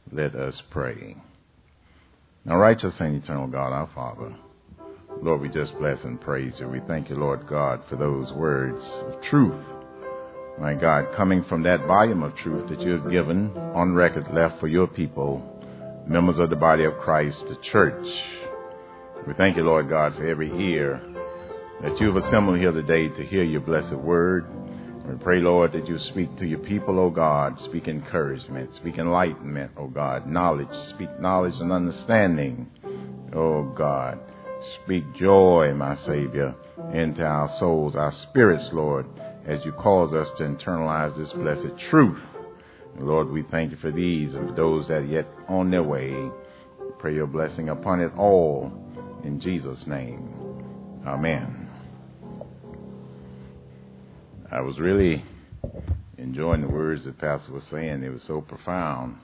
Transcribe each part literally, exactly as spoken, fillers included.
Let us pray. Now, righteous and eternal God, our Father, Lord, we just bless and praise you. We thank you, Lord God, for those words of truth, my God, coming from that volume of truth that you have given on record left for your people, members of the body of Christ, the church. We thank you, Lord God, for every ear that you have assembled here today to hear your blessed word. We pray, Lord, that you speak to your people, O God. Speak encouragement, speak enlightenment, O God. Knowledge, speak knowledge and understanding, O God. Speak joy, my Savior, into our souls, our spirits, Lord, as you cause us to internalize this blessed truth. Lord, we thank you for these and those that are yet on their way. We pray your blessing upon it all in Jesus' name. Amen. I was really enjoying the words that Pastor was saying. It was so profound.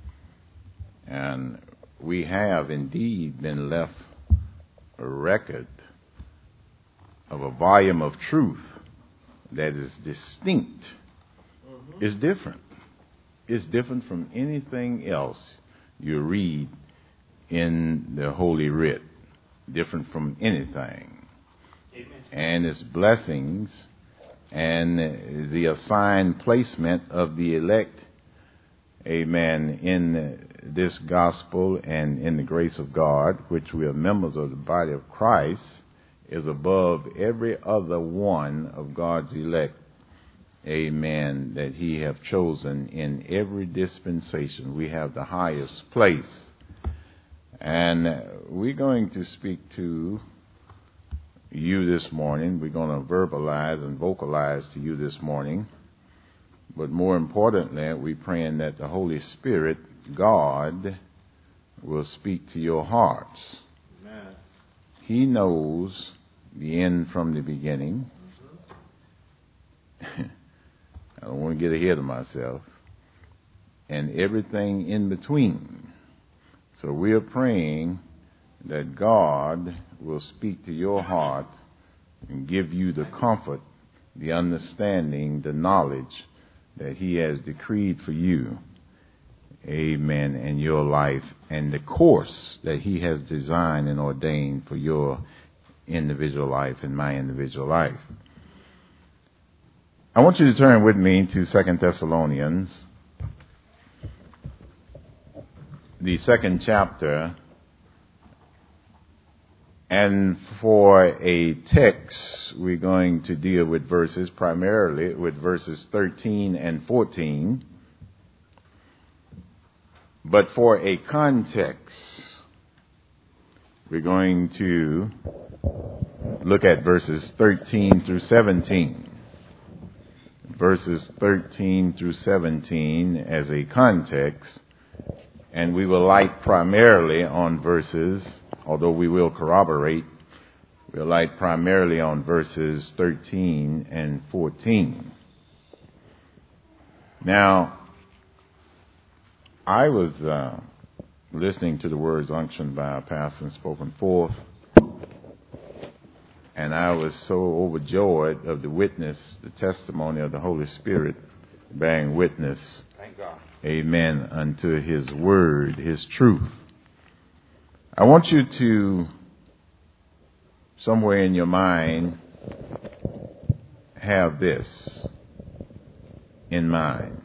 And we have indeed been left a record of a volume of truth that is distinct. Mm-hmm. It's different. It's different from anything else you read in the Holy Writ. Different from anything. Amen. And its blessings and the assigned placement of the elect, amen, in this gospel and in the grace of God, which we are members of the body of Christ, is above every other one of God's elect, amen, that he have chosen in every dispensation. We have the highest place. And we're going to speak to you this morning. We're going to verbalize and vocalize to you this morning. But more importantly, we're praying that the Holy Spirit, God, will speak to your hearts. Amen. He knows the end from the beginning. Mm-hmm. I don't want to get ahead of myself. And everything in between. So we are praying that God will speak to your heart and give you the comfort, the understanding, the knowledge that he has decreed for you, amen, in your life, and the course that he has designed and ordained for your individual life and my individual life. I want you to turn with me to Second Thessalonians, the second chapter. And for a text, we're going to deal with verses, primarily with verses thirteen and fourteen. But for a context, we're going to look at verses thirteen through seventeen. Verses thirteen through seventeen as a context. And we will light primarily on verses, although we will corroborate, we'll light primarily on verses thirteen and fourteen. Now, I was uh, listening to the words unctioned by our pastor and spoken forth, and I was so overjoyed of the witness, the testimony of the Holy Spirit bearing witness, thank God, amen, unto his word, his truth. I want you to, somewhere in your mind, have this in mind.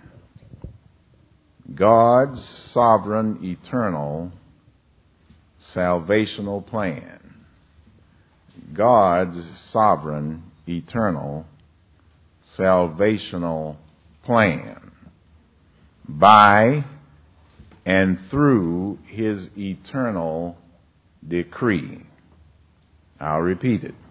God's sovereign, eternal, salvational plan. God's sovereign, eternal, salvational plan. By and through his eternal decree. I'll repeat it.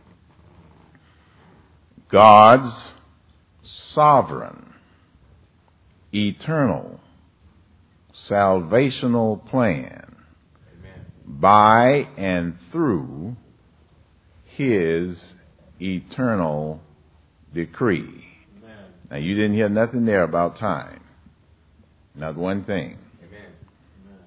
God's sovereign, eternal, salvational plan. Amen. By and through his eternal decree. Amen. Now, you didn't hear nothing there about time. Not one thing. Amen. Amen.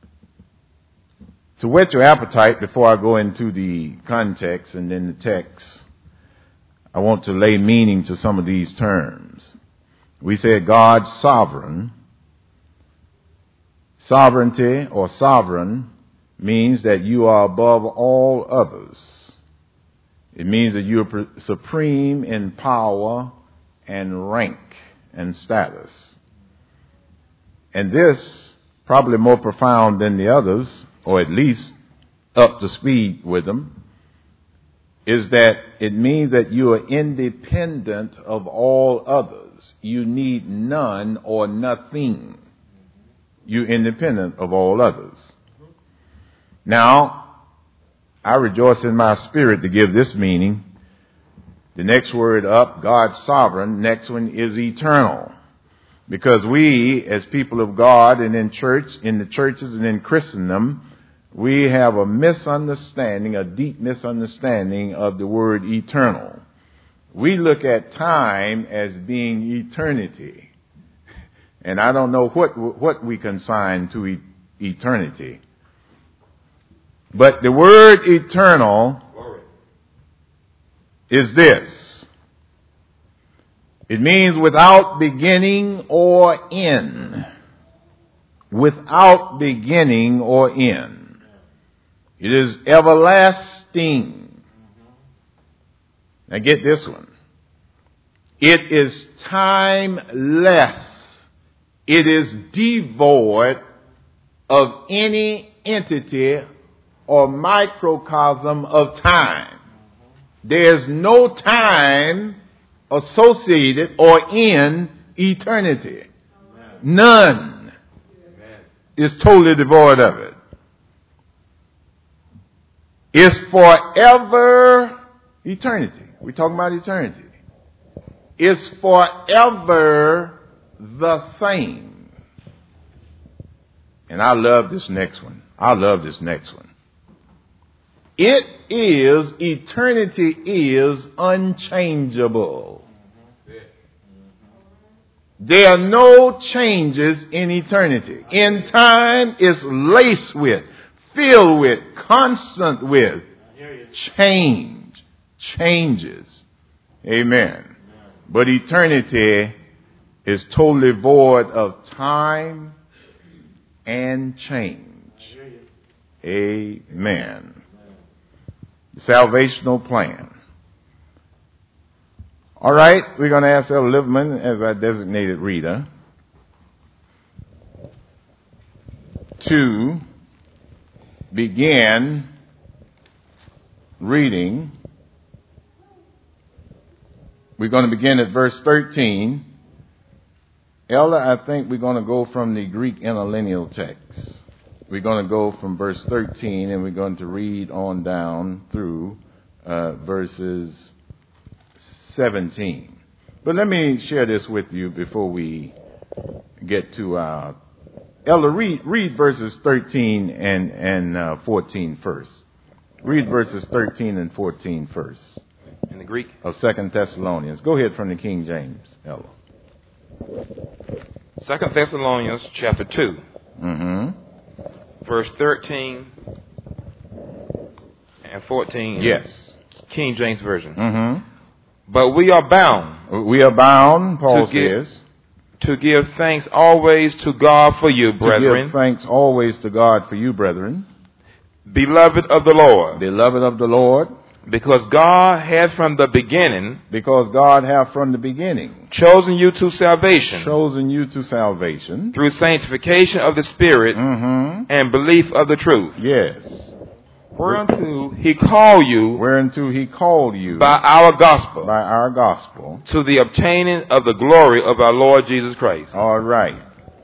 To whet your appetite before I go into the context and then the text, I want to lay meaning to some of these terms. We said God's sovereign, Sovereignty or sovereign means that you are above all others. It means that you are supreme in power and rank and status. And this, probably more profound than the others, or at least up to speed with them, is that it means that you are independent of all others. You need none or nothing. You're independent of all others. Now, I rejoice in my spirit to give this meaning. The next word up, God's sovereign. Next one is eternal. Because we, as people of God and in church, in the churches and in Christendom, we have a misunderstanding, a deep misunderstanding of the word eternal. We look at time as being eternity. And I don't know what what we consign to e- eternity. But the word eternal is this. It means without beginning or end. Without beginning or end. It is everlasting. Now get this one. It is timeless. It is devoid of any entity or microcosm of time. There's no time associated or in eternity. None. Is totally devoid of it. It's forever eternity. We're talking about eternity. It's forever the same. And I love this next one. I love this next one. It is, eternity is unchangeable. There are no changes in eternity. In time, it's laced with, filled with, constant with change, changes. Amen. But eternity is totally void of time and change. Amen. The salvational plan. All right, we're going to ask Elder Liverman as our designated reader to begin reading. We're going to begin at verse thirteen. Elder, I think we're going to go from the Greek interlineal text. We're going to go from verse thirteen and we're going to read on down through uh, verses seventeen. But let me share this with you before we get to our... Elder, read, read verses thirteen and, and uh, fourteen first. Read verses thirteen and fourteen first. In the Greek? Of Second Thessalonians. Go ahead from the King James, Elder. Second Thessalonians chapter two. Mm-hmm. Verse thirteen and fourteen. Yes. King James Version. Mm-hmm. But we are bound. We are bound, Paul to give, says. To give thanks always to God for you, brethren. To give thanks always to God for you, brethren. Beloved of the Lord. Beloved of the Lord. Because God had from the beginning. Because God hath from the beginning. Chosen you to salvation. Chosen you to salvation. Through sanctification of the Spirit. Mm-hmm. And belief of the truth. Yes. Whereunto he called you. Whereunto he called you. By our gospel. By our gospel. To the obtaining of the glory of our Lord Jesus Christ. All right.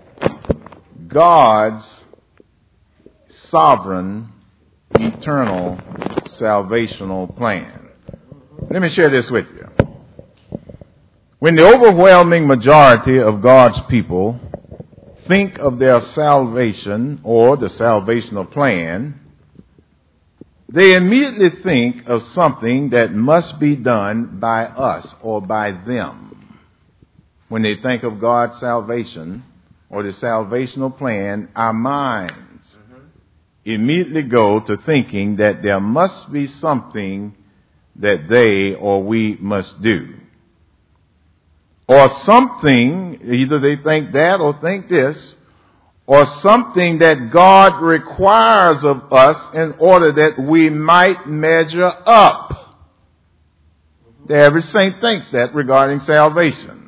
God's sovereign, eternal, salvational plan. Let me share this with you. When the overwhelming majority of God's people think of their salvation or the salvational plan, they immediately think of something that must be done by us or by them. When they think of God's salvation or the salvational plan, our minds immediately go to thinking that there must be something that they or we must do. Or something, either they think that or think this, or something that God requires of us in order that we might measure up. The average saint thinks that regarding salvation.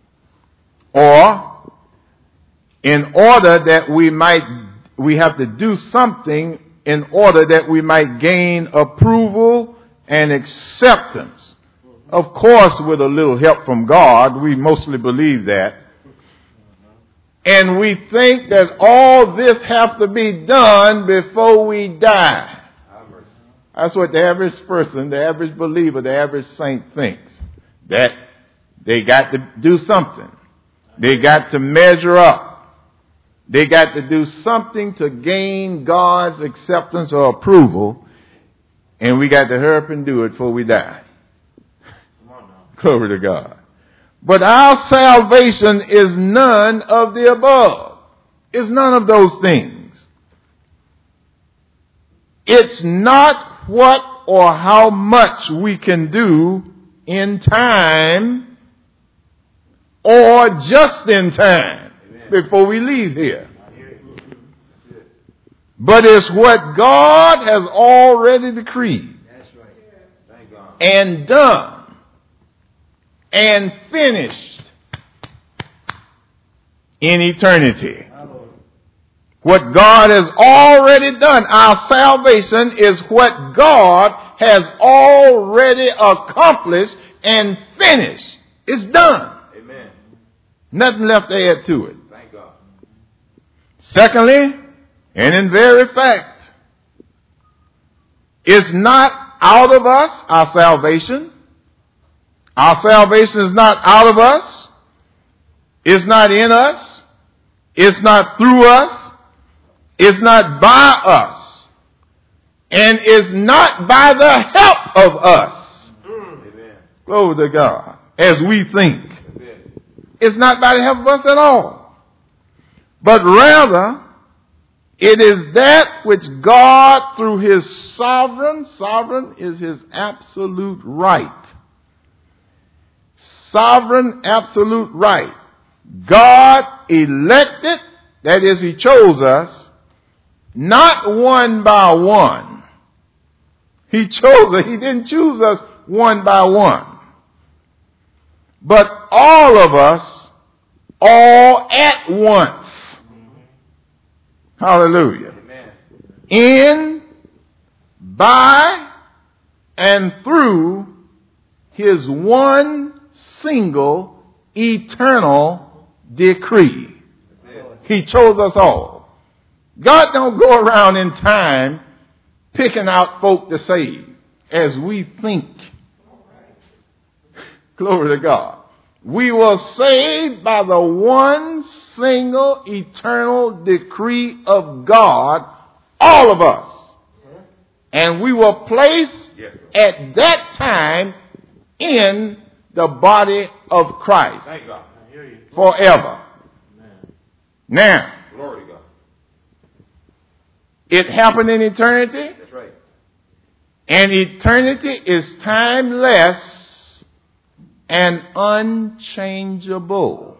Or, in order that we might, we have to do something in order that we might gain approval and acceptance. Of course, with a little help from God, we mostly believe that. And we think that all this has to be done before we die. That's what the average person, the average believer, the average saint thinks. That they got to do something. They got to measure up. They got to do something to gain God's acceptance or approval. And we got to hurry up and do it before we die. Glory to God. But our salvation is none of the above. It's none of those things. It's not what or how much we can do in time or just in time before we leave here. But it's what God has already decreed and done and finished in eternity. What God has already done. Our salvation is what God has already accomplished and finished. It's done. Amen. Nothing left to add to it. Thank God. Secondly, and in very fact, it's not out of us, our salvation. Our salvation is not out of us. It's not in us. It's not through us. It's not by us. And it's not by the help of us. Amen. Glory to God. As we think. Amen. It's not by the help of us at all. But rather, it is that which God, through his sovereign, sovereign is his absolute right. Sovereign absolute right. God elected, that is, he chose us, not one by one. He chose us. He didn't choose us one by one. But all of us, all at once. Hallelujah. Amen. In, by, and through his one single eternal decree. He chose us all. God don't go around in time picking out folk to save as we think. Glory to God. We were saved by the one single eternal decree of God, all of us. And we were placed at that time in the body of Christ. Thank God. Forever. Amen. Now, Glory to God. It happened in eternity. That's right. And eternity is timeless and unchangeable.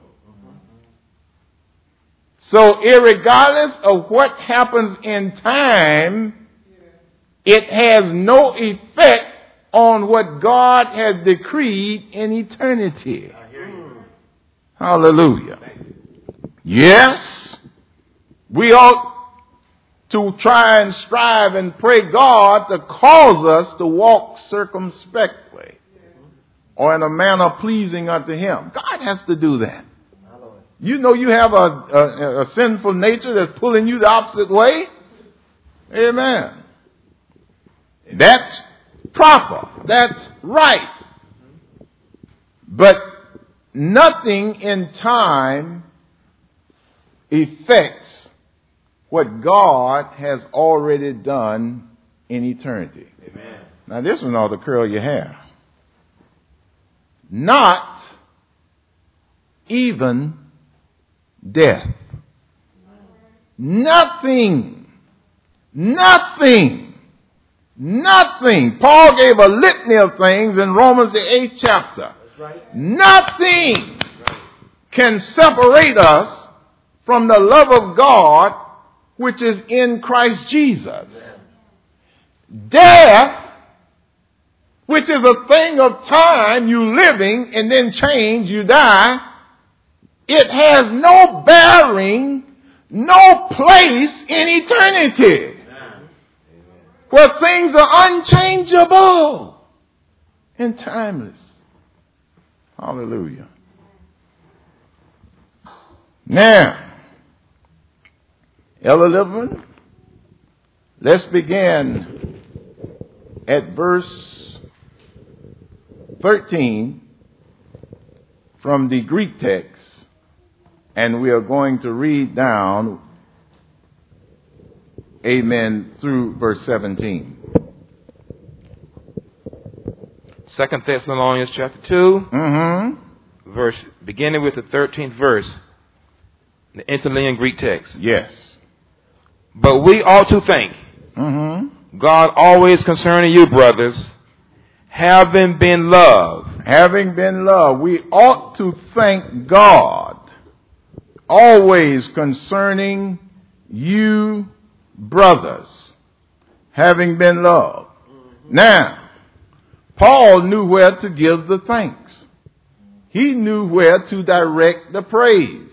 So, irregardless of what happens in time, it has no effect on what God has decreed in eternity. I hear you. Hallelujah. Yes, we ought to try and strive and pray God to cause us to walk circumspectly or in a manner pleasing unto him. God has to do that. You know you have a, a, a sinful nature that's pulling you the opposite way. Amen. That's proper. That's right. But nothing in time affects what God has already done in eternity. Amen. Now this one ought to curl your hair. Not even death. Nothing. Nothing. Nothing. Paul gave a litany of things in Romans the eighth chapter. That's right. Nothing That's right. can separate us from the love of God which is in Christ Jesus. Death, which is a thing of time, you living and then change, you die, it has no bearing, no place in eternity, where things are unchangeable and timeless. Hallelujah. Now, Elder Littleman, let's begin at verse thirteen from the Greek text, and we are going to read down, amen, through verse seventeen. Second Thessalonians chapter two, Mm-hmm. verse, beginning with the thirteenth verse, the interlinear Greek text. Yes. But we ought to thank Mm-hmm. God always concerning you, brothers, having been loved. Having been loved, we ought to thank God always concerning you, brothers, having been loved. Now, Paul knew where to give the thanks. He knew where to direct the praise.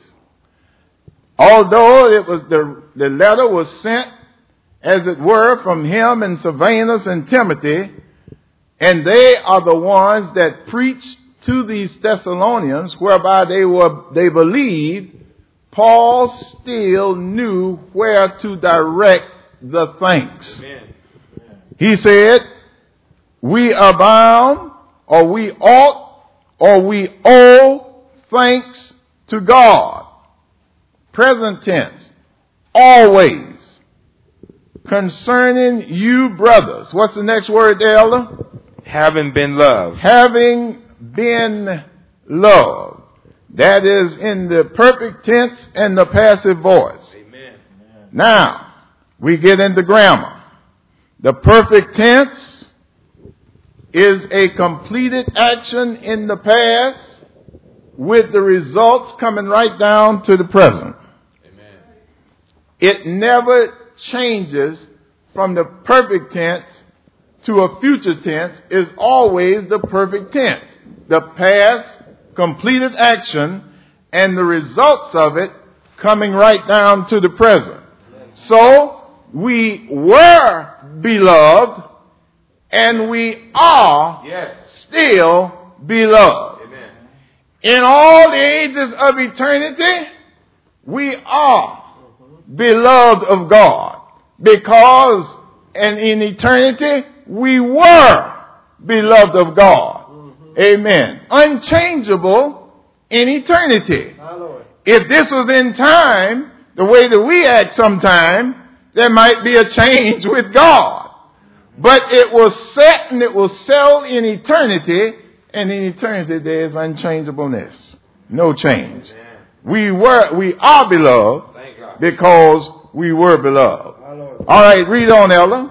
Although it was the, the letter was sent, as it were, from him and Silvanus and Timothy, and they are the ones that preached to these Thessalonians, whereby they were they believed, Paul still knew where to direct the thanks. Amen. He said, we are bound, or we ought, or we owe thanks to God. Present tense, always, concerning you, brothers. What's the next word there, Elder? Having been loved. Having been loved. That is in the perfect tense and the passive voice. Amen. Now, we get into grammar. The perfect tense is a completed action in the past with the results coming right down to the present. Amen. It never changes from the perfect tense to a future tense. Is always the perfect tense. The past completed action and the results of it coming right down to the present. So we were beloved and we are Yes. still beloved. Amen. In all the ages of eternity, we are beloved of God, because and in eternity we were beloved of God. Amen. Unchangeable in eternity. If this was in time, the way that we act sometime, there might be a change with God. But it was set and it was settled in eternity, and in eternity there is unchangeableness. No change. We were, we are beloved because we were beloved. All right, read on, Elder.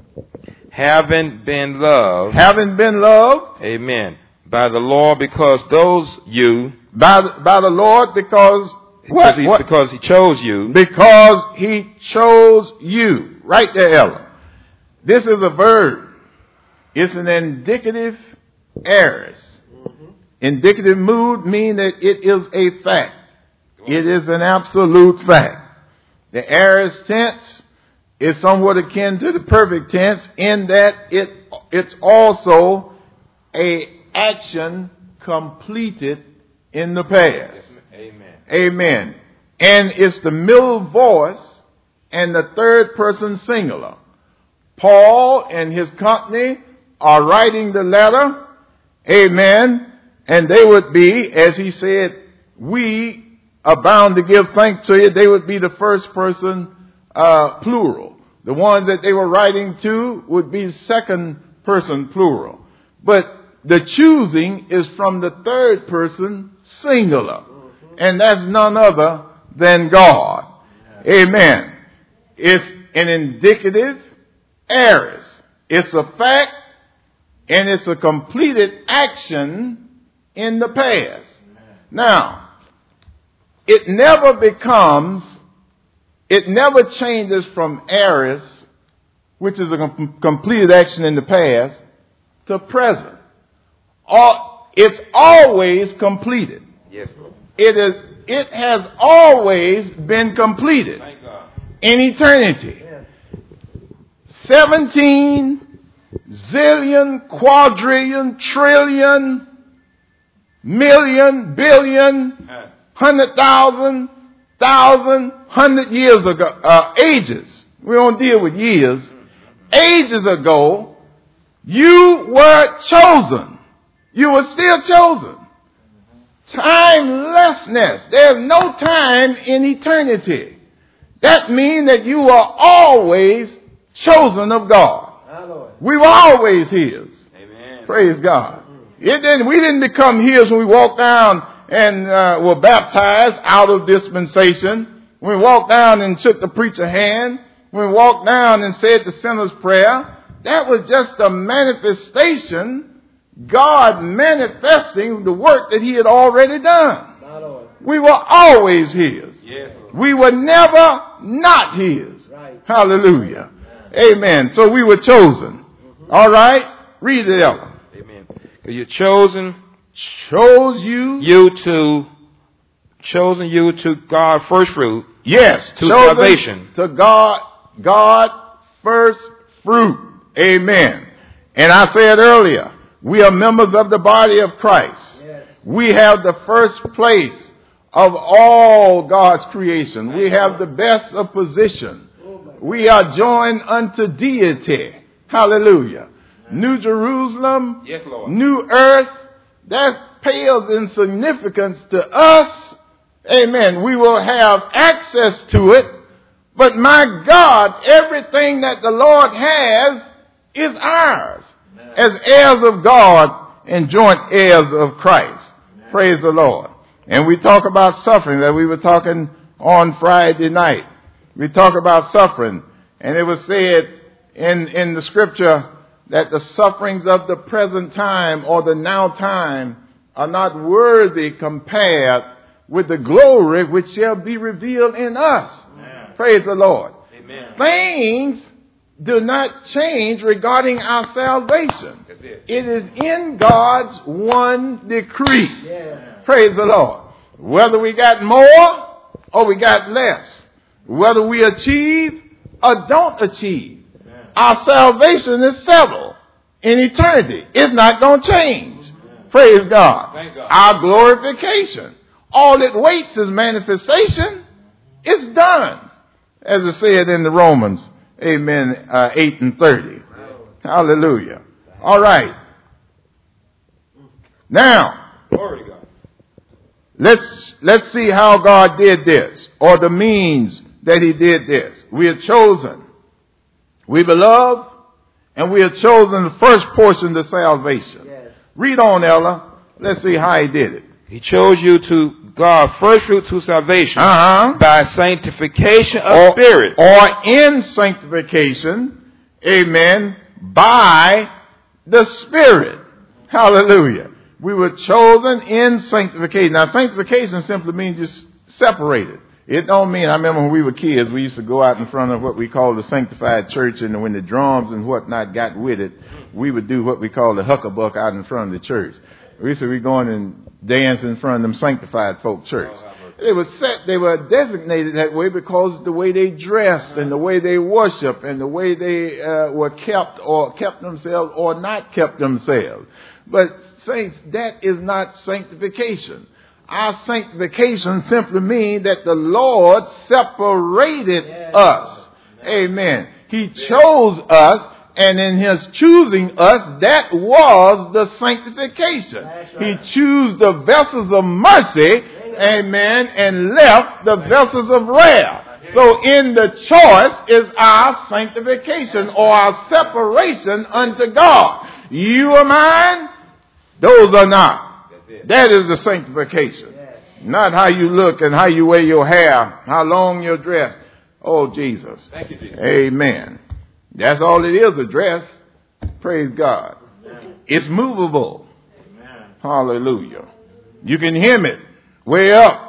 Having been loved. Having been loved. Amen. By the Lord, because those you. By the, by the Lord, because Because what? he, what? because he chose you. Because he chose you. Right there, Ella. This is a verb. It's an indicative aorist. Mm-hmm. Indicative mood means that it is a fact. It is an absolute fact. The aorist tense is somewhat akin to the perfect tense in that it it's also a action completed in the past. Amen. Amen. And it's the middle voice and the third person singular. Paul and his company are writing the letter. Amen. And they would be, as he said, we are bound to give thanks to you. They would be the first person uh, plural. The ones that they were writing to would be second person plural. But the choosing is from the third person singular. And that's none other than God. Amen. It's an indicative aorist. It's a fact and it's a completed action in the past. Now, it never becomes, it never changes from aorist, which is a com- completed action in the past, to present. All, it's always completed. Yes, Lord. It is. It has always been completed. Thank God. In eternity. Seventeen zillion, quadrillion, trillion, million, billion, hundred thousand, thousand, hundred years ago, uh, ages. We don't deal with years. Ages ago, you were chosen. You were still chosen. Timelessness. There's no time in eternity. That means that you are always chosen of God. We were always His. Amen. Praise God. It didn't, we didn't become His when we walked down and uh, were baptized out of dispensation. When we walked down and shook the preacher's hand. When we walked down and said the sinner's prayer. That was just a manifestation. God manifesting the work that He had already done. We were always His. Yes. We were never not His. Right. Hallelujah. Amen. So we were chosen. Mm-hmm. All right. Read it, Ella. Amen. You're chosen. Chose you. You to, chosen you to God first fruit. Yes. To chosen salvation. To God, God first fruit. Amen. And I said earlier, we are members of the body of Christ. Yes. We have the first place of all God's creation. We have the best of position. We are joined unto deity. Hallelujah. New Jerusalem. Yes, Lord. New earth. That pales in significance to us. Amen. We will have access to it. But my God, everything that the Lord has is ours. As heirs of God and joint heirs of Christ. Amen. Praise the Lord. And we talk about suffering that we were talking on Friday night. We talk about suffering. And it was said in, in the scripture that the sufferings of the present time or the now time are not worthy compared with the glory which shall be revealed in us. Amen. Praise the Lord. Amen. Things do not change regarding our salvation. It. It is in God's one decree. Yeah. Praise the Lord. Whether we got more or we got less. Whether we achieve or don't achieve. Amen. Our salvation is settled in eternity. It's not going to change. Amen. Praise God. Thank God. Our glorification. All it waits is manifestation. It's done. As it said in the Romans. Amen. Uh, eight and thirty. Hallelujah. All right. Now, glory to God. Let's let's see how God did this, or the means that He did this. We are chosen. We beloved, and we are chosen the first portion of salvation. Yes. Read on, Ella. Let's see how He did it. He chose you to God first fruit to salvation uh-huh. by sanctification of or, spirit. Or in sanctification, amen, by the Spirit. Hallelujah. We were chosen in sanctification. Now, sanctification simply means just separated. It don't mean, I remember when we were kids, we used to go out in front of what we call the sanctified church, and when the drums and whatnot got with it, we would do what we call the huckabuck out in front of the church. We used to be going and dance in front of them sanctified folk church. They were set, they were designated that way because of the way they dressed and the way they worship and the way they uh, were kept or kept themselves or not kept themselves. But saints, that is not sanctification. Our sanctification simply means that the Lord separated yes. us. Amen. He chose us. And in His choosing us, that was the sanctification. Right. He chose the vessels of mercy, amen, and left the vessels of wrath. So in the choice is our sanctification or our separation unto God. You are mine, those are not. That is the sanctification. Not how you look and how you wear your hair, how long your dress. Oh, Jesus. Thank you, Jesus. Amen. That's all it is, a dress. Praise God. Amen. It's movable. Amen. Hallelujah. You can hem it way up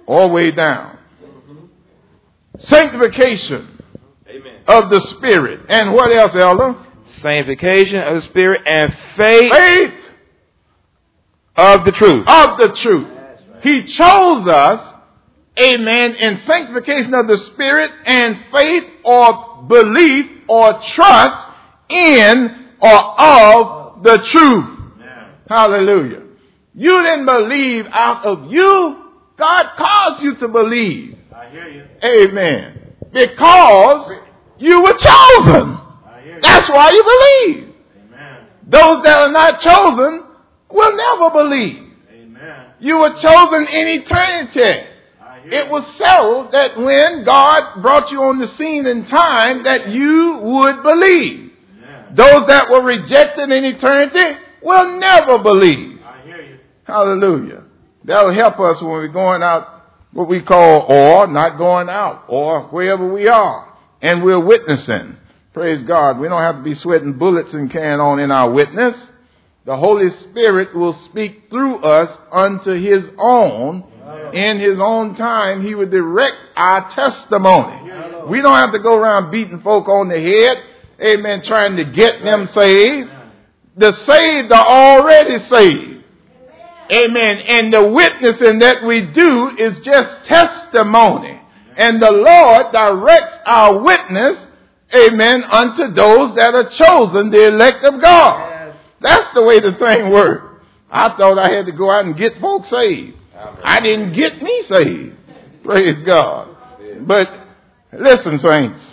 all the way down. Sanctification Amen. of the Spirit. And what else, Elder? Sanctification of the Spirit and faith, Faith of the truth. of the truth. He chose us, amen, in sanctification of the Spirit and faith or belief or trust in or of the truth. Hallelujah. You didn't believe out of you. God caused you to believe. I hear you. Amen. Because you were chosen. I hear you. That's why you believe. Amen. Those that are not chosen will never believe. Amen. You were chosen in eternity. I hear It you. was settled that when God brought you on the scene in time that you would believe. Amen. Those that were rejected in eternity will never believe. I hear you. Hallelujah. That'll help us when we're going out what we call or not going out or wherever we are and we're witnessing. Praise God. We don't have to be sweating bullets and carrying on in our witness. The Holy Spirit will speak through us unto His own. In His own time, He will direct our testimony. We don't have to go around beating folk on the head. Amen. Trying to get them saved. The saved are already saved. Amen. And the witnessing that we do is just testimony. And the Lord directs our witness, amen, unto those that are chosen, the elect of God. That's the way the thing works. I thought I had to go out and get folks saved. I didn't get me saved. Praise God. But listen, saints.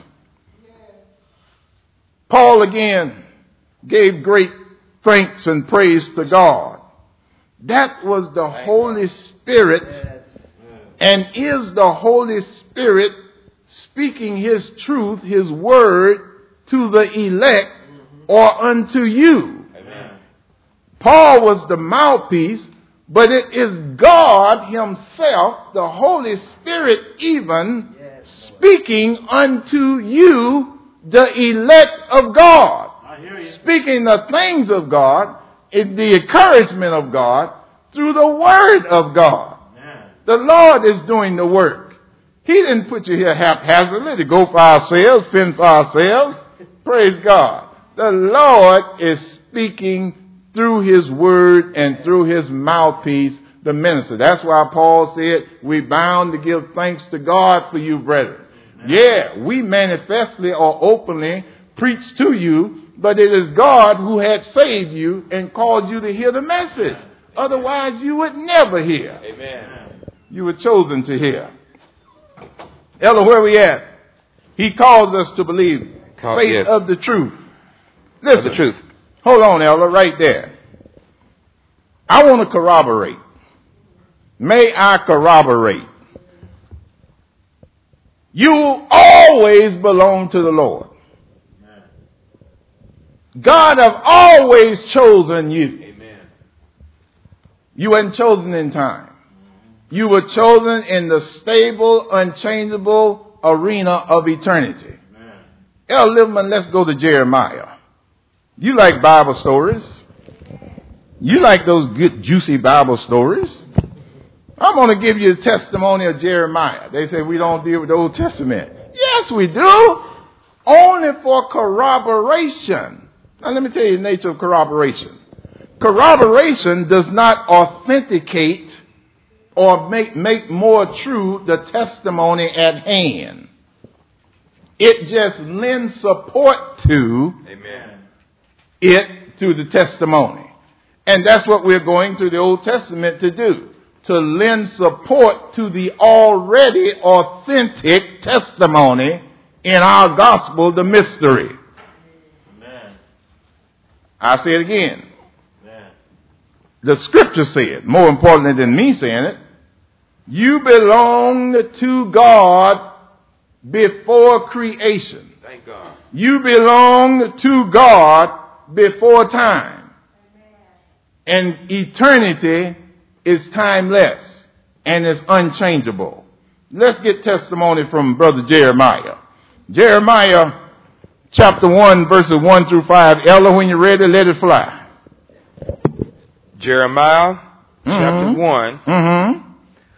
Paul again gave great thanks and praise to God. That was the Holy Spirit and is the Holy Spirit speaking His truth, His word to the elect or unto you. Amen. Paul was the mouthpiece, but it is God Himself, the Holy Spirit even, speaking unto you, the elect of God. I hear you. Speaking the things of God, in the encouragement of God, through the word of God. Amen. The Lord is doing the work. He didn't put you here haphazardly to go for ourselves, fend for ourselves. Praise God. The Lord is speaking through His word and through His mouthpiece, the minister. That's why Paul said, we bound to give thanks to God for you, brethren. Amen. Yeah, we manifestly or openly preach to you, but it is God who had saved you and caused you to hear the message. Otherwise, you would never hear. Amen. You were chosen to hear. Ella, where we at? He calls us to believe. Call, faith yes. of the truth. Listen. Of the truth. Hold on, Ella, right there. I want to corroborate. May I corroborate? You always belong to the Lord. God have always chosen you. Amen. You weren't chosen in time. You were chosen in the stable, unchangeable arena of eternity. El Liverman, let's go to Jeremiah. You like Bible stories. You like those good, juicy Bible stories. I'm going to give you a testimony of Jeremiah. They say we don't deal with the Old Testament. Yes, we do. Only for corroboration. Now, let me tell you the nature of corroboration. Corroboration does not authenticate or make, make more true the testimony at hand. It just lends support to Amen. it, to the testimony. And that's what we're going to the Old Testament to do. To lend support to the already authentic testimony in our gospel, the mystery. Amen. I say it again. Amen. The scripture said, more importantly than me saying it, you belong to God before creation. Thank God. You belong to God before time. And eternity is timeless and is unchangeable. Let's get testimony from Brother Jeremiah. Jeremiah chapter one, verses one through five. Ella, when you're ready, let it fly. Jeremiah Mm-hmm. chapter one, Mm-hmm.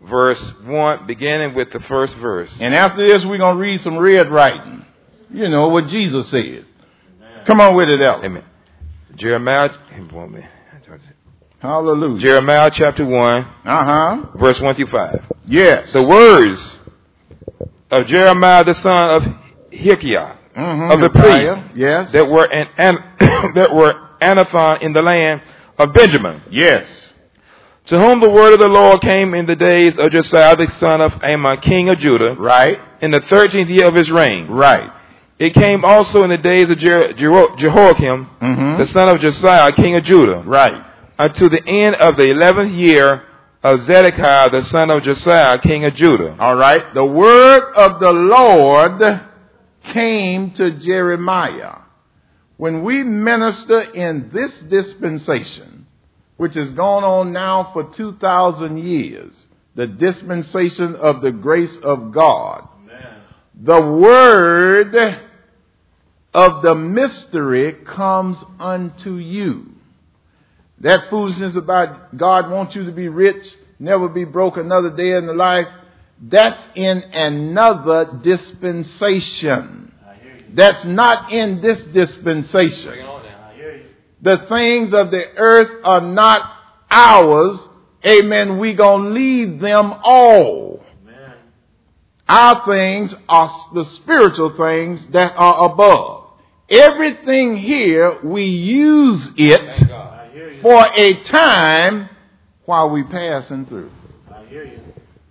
verse one, beginning with the first verse. And after this, we're going to read some red writing. You know, what Jesus said. Come on with it, Elder. Amen. Jeremiah, Hallelujah. Jeremiah chapter one, Uh-huh. verse one through five. Yes. The words of Jeremiah the son of Hilkiah, Mm-hmm. of the Hilkiah. priest, Yes. that were in an, that were Anathon in the land of Benjamin, Yes. to whom the word of the Lord came in the days of Josiah the son of Ammon, king of Judah, Right. in the thirteenth year of his reign. Right. It came also in the days of Jer- Jer- Jehoiakim, Mm-hmm. the son of Josiah, king of Judah, Right. unto the end of the eleventh year of Zedekiah, the son of Josiah, king of Judah. All right. The word of the Lord came to Jeremiah. When we minister in this dispensation, which has gone on now for two thousand years, the dispensation of the grace of God, Amen. the word of the mystery comes unto you. That foolishness about God wants you to be rich, never be broke another day in the life, that's in another dispensation. I hear you. That's not in this dispensation. Bring it on now. I hear you. The things of the earth are not ours. Amen. We gonna leave them all. Amen. Our things are the spiritual things that are above. Everything here, we use it I hear you. for a time while we passing through. I hear you.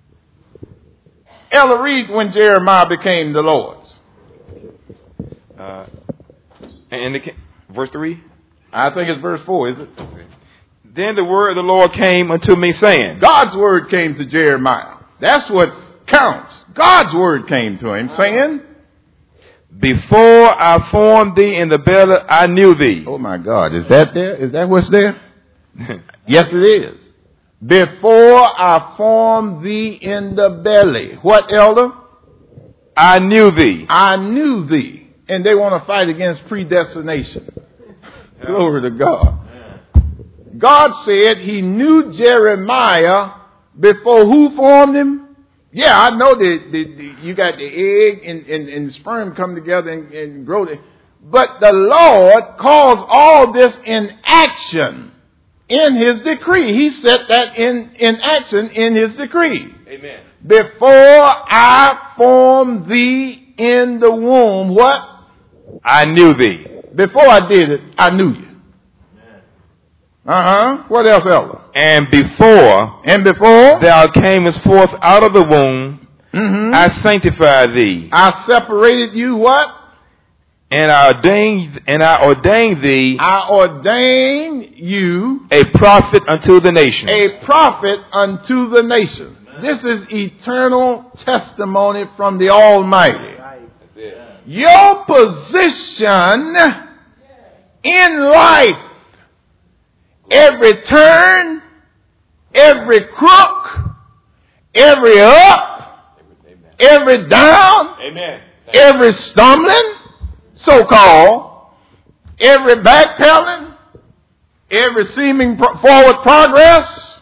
Ella, read when Jeremiah became the Lord's. Uh, and the, verse three. I think it's verse four, is it? Then the word of the Lord came unto me, saying, God's word came to Jeremiah. That's what counts. God's word came to him, saying, Before I formed thee in the belly, I knew thee. oh my God, is that there? Is that what's there? Yes, it is. Before I formed thee in the belly. What, elder? I knew thee. I knew thee. And they want to fight against predestination. Glory to God. God said he knew Jeremiah before who formed him? Yeah, I know that the, the, you got the egg and, and, and the sperm come together and, and grow. The, but the Lord calls all this in action in his decree. He set that in, in action in his decree. Amen. Before I formed thee in the womb, what? I knew thee. Before I did it, I knew you. Uh-huh. What else, Elder? And before And before thou camest forth out of the womb, mhm, I sanctified thee, I separated you, what? and I ordained and I ordained thee I ordained you a prophet unto the nations. a prophet unto the nation. This is eternal testimony from the Almighty. Your position in life, every turn, every crook, every up, every down, Amen. every stumbling, so-called, every backpedaling, every seeming pro- forward progress,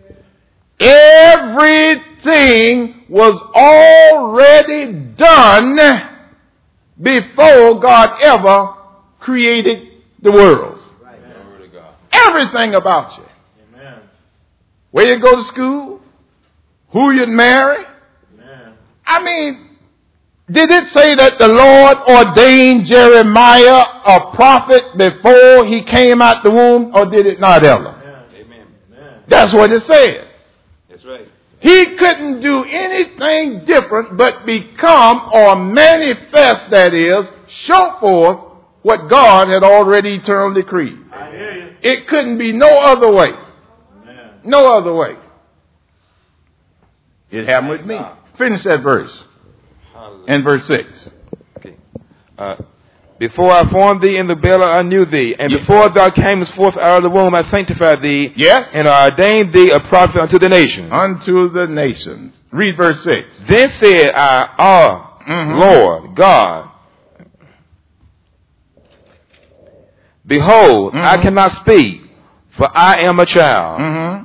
everything was already done before God ever created the world. Everything about you. Amen. Where you go to school, who you'd marry. Amen. I mean, did it say that the Lord ordained Jeremiah a prophet before he came out the womb, or did it not, Ella? Amen. Amen. That's what it said. That's right. He couldn't do anything different but become or manifest, that is, show forth what God had already eternally decreed. I hear you. It couldn't be no other way. Amen. No other way. It happened with me. Finish that verse. And verse six. Okay. Uh, before I formed thee in the belly, I knew thee, and Yes. before thou camest forth out of the womb, I sanctified thee, Yes. and I ordained thee a prophet unto the nations. Unto the nations. Read verse six. Then said I, Ah, Mhm. Lord God, behold, I Mhm. cannot speak, for I am a child. Mm-hmm.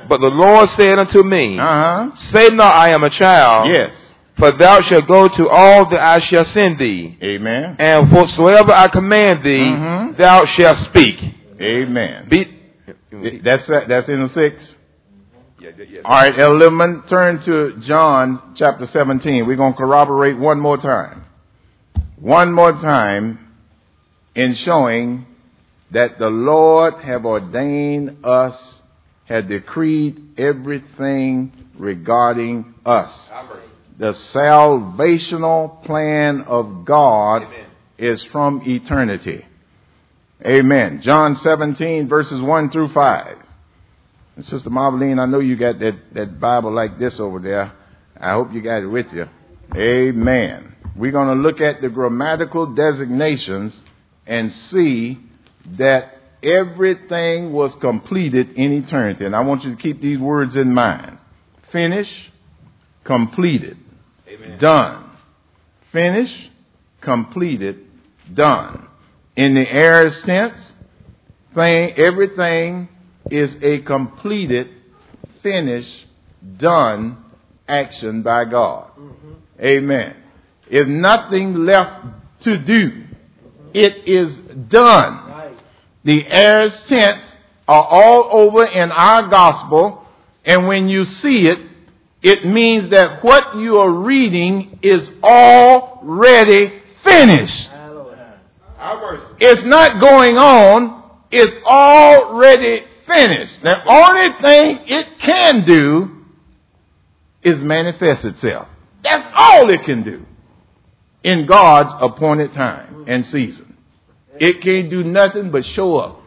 But the Lord said unto me, Uh-huh. say not I am a child. Yes. For thou shalt go to all that I shall send thee. Amen. And whatsoever I command thee, Mhm. thou shalt speak. Amen. Be, That's that's in the six. yeah, yeah. All right, Elman, turn to John chapter seventeen. We're going to corroborate one more time. One more time in showing that the Lord have ordained us, had decreed everything regarding us. The salvational plan of God Amen. Is from eternity. Amen. John seventeen, verses one through five. And Sister Marveline, I know you got that, that Bible like this over there. I hope you got it with you. Amen. We're going to look at the grammatical designations and see that everything was completed in eternity. And I want you to keep these words in mind. Finish, completed, Amen. Done. Finish, completed, done. In the aorist tense, thing, everything is a completed, finished, done action by God. Mm-hmm. Amen. If nothing left to do, it is done. Right. The aorist tense are all over in our gospel, and when you see it, it means that what you are reading is already finished. It's not going on. It's already finished. The only thing it can do is manifest itself. That's all it can do in God's appointed time and season. It can't do nothing but show up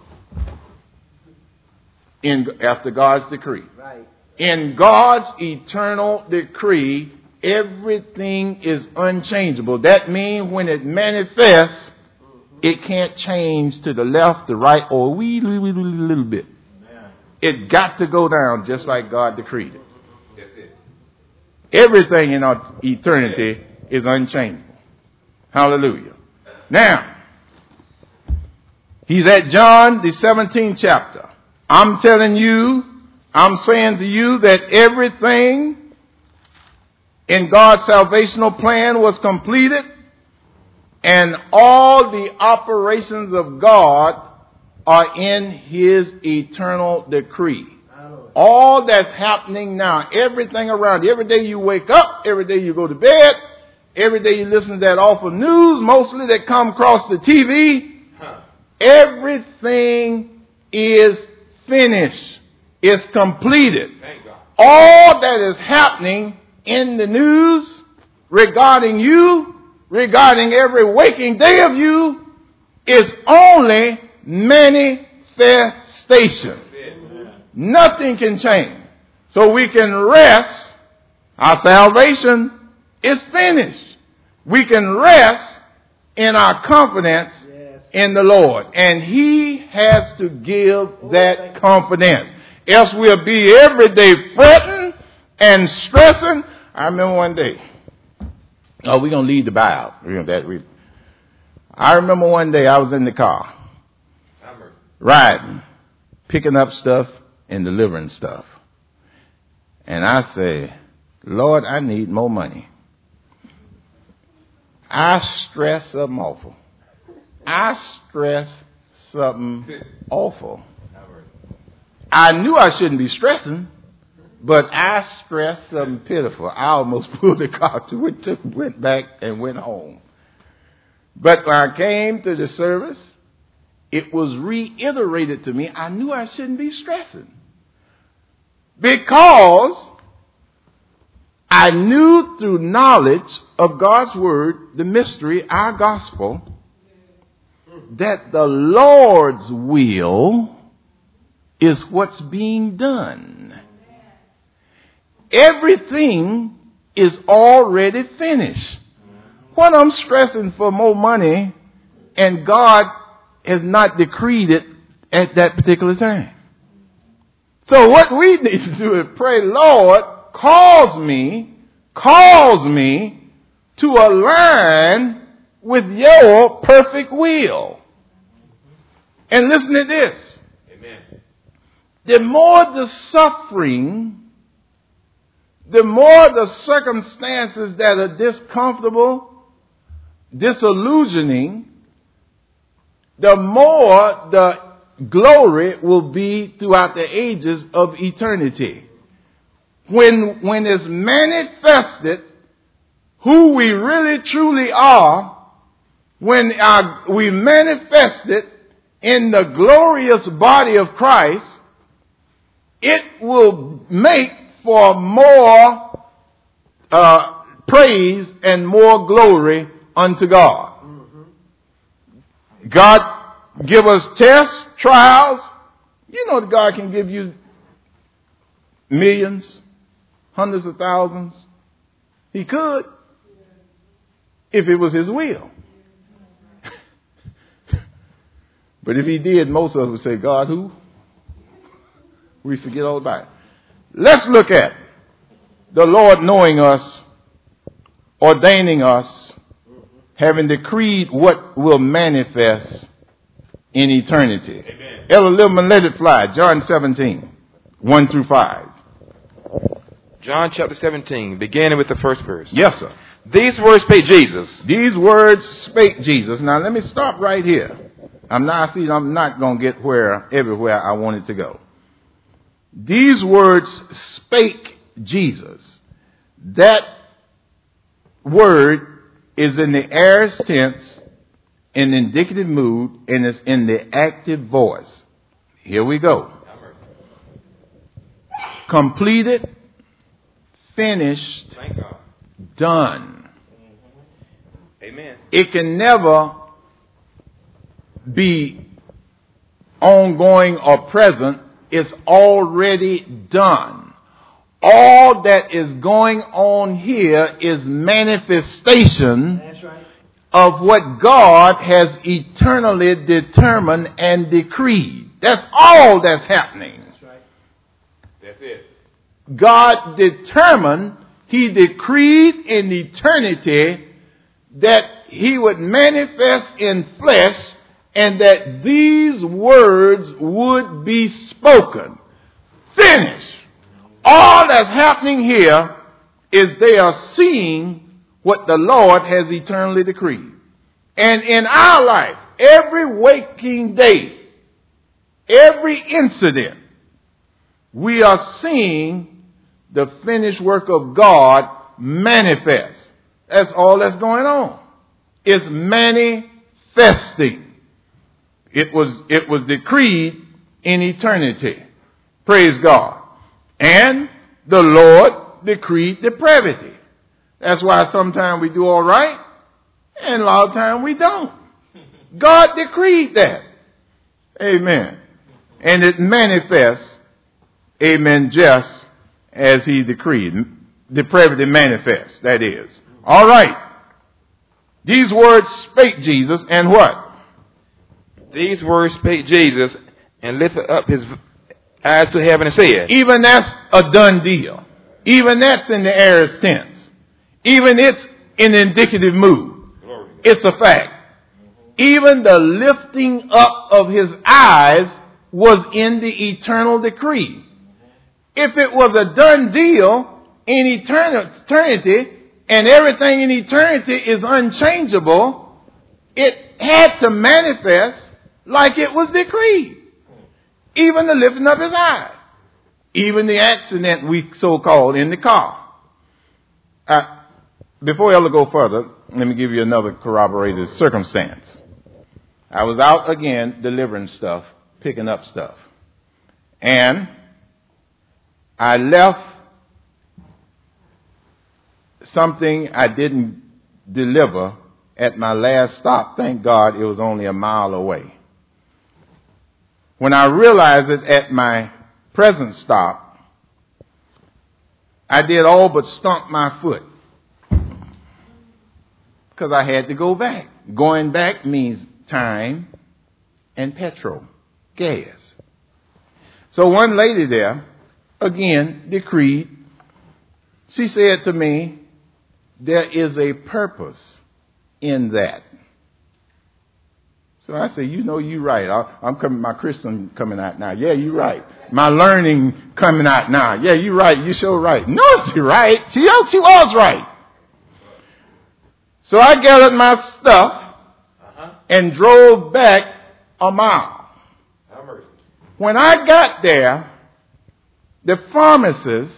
in after God's decree. In God's eternal decree, everything is unchangeable. That means when it manifests, it can't change to the left, the right, or a wee little, wee little bit. It got to go down just like God decreed it. Everything in our eternity is unchangeable. Hallelujah. Now, he's at John, the seventeenth chapter. I'm telling you, I'm saying to you that everything in God's salvational plan was completed. And all the operations of God are in His eternal decree. All that's happening now, everything around you, every day you wake up, every day you go to bed, every day you listen to that awful news, mostly that come across the T V, everything is finished. It's completed. All that is happening in the news regarding you, regarding every waking day of you, is only manifestation. Amen. Nothing can change. So we can rest. Our salvation is finished. We can rest in our confidence yes. in the Lord. And He has to give that confidence. Else we'll be every day fretting and stressing. I remember one day. Oh, we're going to leave the Bible. That we, I remember one day I was in the car, riding, picking up stuff and delivering stuff. And I say, Lord, I need more money. I stress something awful. I stress something awful. I knew I shouldn't be stressing. But I stressed something pitiful. I almost pulled the car to it, took, went back and went home. But when I came to the service, it was reiterated to me. I knew I shouldn't be stressing. Because I knew through knowledge of God's Word, the mystery, our gospel, that the Lord's will is what's being done. Everything is already finished. What I'm stressing for more money, and God has not decreed it at that particular time. So what we need to do is pray, Lord, cause me, cause me to align with your perfect will. And listen to this. Amen. the more the suffering, the more the circumstances that are discomfortable, disillusioning, the more the glory will be throughout the ages of eternity. When, when it's manifested who we really truly are, when our, we manifest it in the glorious body of Christ, it will make for more uh, praise and more glory unto God. Mm-hmm. God give us tests, trials. You know that God can give you millions, hundreds of thousands. He could, if it was his will. But if he did, most of us would say, God, who? We forget all about it. Let's look at the Lord knowing us, ordaining us, having decreed what will manifest in eternity. Amen. Ella Livman, let it fly. John seventeen, one through five. John chapter seventeen, beginning with the first verse. Yes, sir. These words spake Jesus. These words spake Jesus. Now let me stop right here. I'm not, see, I'm not going to get where, everywhere I wanted to go. These words spake Jesus. That word is in the aorist tense, in indicative mood, and it's in the active voice. Here we go. Completed, finished, done. Amen. It can never be ongoing or present. It's already done. All that is going on here is manifestation That's right. of what God has eternally determined and decreed. That's all that's happening. That's right. That's it. God determined, he decreed in eternity that he would manifest in flesh and that these words would be spoken. Finish. All that's happening here is they are seeing what the Lord has eternally decreed. And in our life, every waking day, every incident, we are seeing the finished work of God manifest. That's all that's going on. It's manifesting. It was, it was decreed in eternity. Praise God. And the Lord decreed depravity. That's why sometimes we do all right and a lot of times we don't. God decreed that. Amen. And it manifests, amen, just as he decreed. Depravity manifests, that is. All right. These words spake Jesus, and what? These words spake Jesus, and lifted up his eyes to heaven and said. Even that's a done deal. Even that's in the aorist tense. Even it's in indicative mood. It's a fact. Even the lifting up of his eyes was in the eternal decree. If it was a done deal in eternity, and everything in eternity is unchangeable, it had to manifest like it was decreed. Even the lifting of his eyes. Even the accident we so-called in the car. Uh, before Ella go further, let me give you another corroborated circumstance. I was out again delivering stuff, picking up stuff. And I left something I didn't deliver at my last stop. Thank God it was only a mile away. When I realized it at my present stop, I did all but stomp my foot because I had to go back. Going back means time and petrol, gas. So one lady there, again, decreed. She said to me, there is a purpose in that. So I say, you know, you're right. I, I'm coming, my Christian coming out now. Yeah, you're right. My learning coming out now. Yeah, you're right. You sure right. No, she's right. She, she was right. So I gathered my stuff uh-huh. and drove back a mile. When I got there, the pharmacist